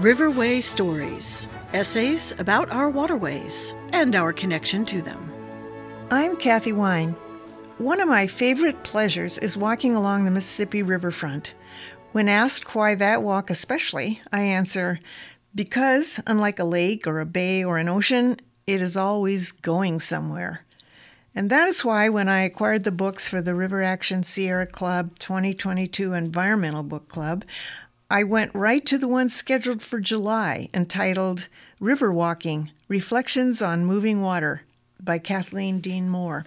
Riverway Stories, essays about our waterways and our connection to them. I'm Kathy Wine. One of my favorite pleasures is walking along the Mississippi riverfront. When asked why that walk especially, I answer, because unlike a lake or a bay or an ocean, it is always going somewhere. And that is why when I acquired the books for the River Action Sierra Club 2022 Environmental Book Club, I went right to the one scheduled for July, entitled River Walking, Reflections on Moving Water by Kathleen Dean Moore.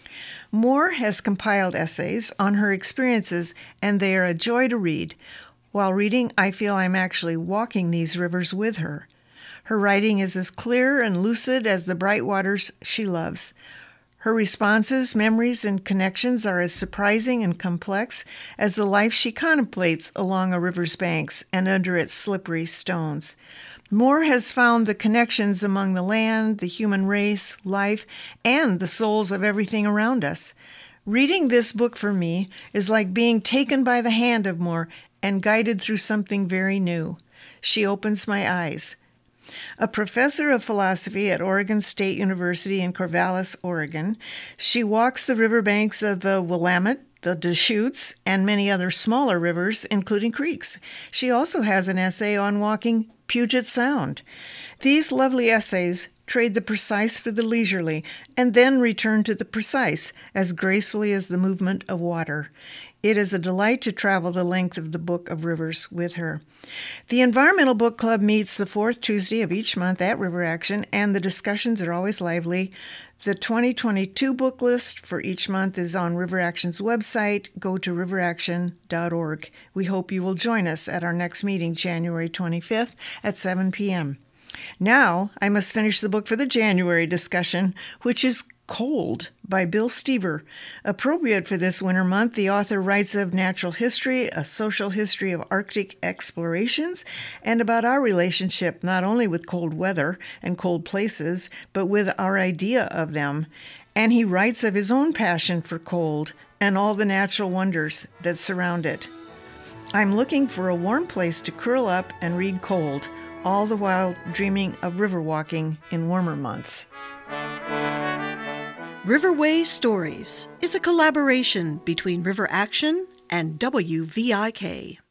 Moore has compiled essays on her experiences, and they are a joy to read. While reading, I feel I'm actually walking these rivers with her. Her writing is as clear and lucid as the bright waters she loves. Her responses, memories, and connections are as surprising and complex as the life she contemplates along a river's banks and under its slippery stones. Moore has found the connections among the land, the human race, life, and the souls of everything around us. Reading this book for me is like being taken by the hand of Moore and guided through something very new. She opens my eyes. A professor of philosophy at Oregon State University in Corvallis, Oregon, she walks the riverbanks of the Willamette, the Deschutes, and many other smaller rivers, including creeks. She also has an essay on walking Puget Sound. These lovely essays trade the precise for the leisurely, and then return to the precise as gracefully as the movement of water. It is a delight to travel the length of the Book of Rivers with her. The Environmental Book Club meets the fourth Tuesday of each month at River Action, and the discussions are always lively. The 2022 book list for each month is on River Action's website. Go to riveraction.org. We hope you will join us at our next meeting, January 25th at 7 p.m. Now, I must finish the book for the January discussion, which is Cold by Bill Stever. Appropriate for this winter month, the author writes of natural history, a social history of Arctic explorations, and about our relationship not only with cold weather and cold places, but with our idea of them. And he writes of his own passion for cold and all the natural wonders that surround it. I'm looking for a warm place to curl up and read Cold, all the while dreaming of river walking in warmer months. Riverway Stories is a collaboration between River Action and WVIK.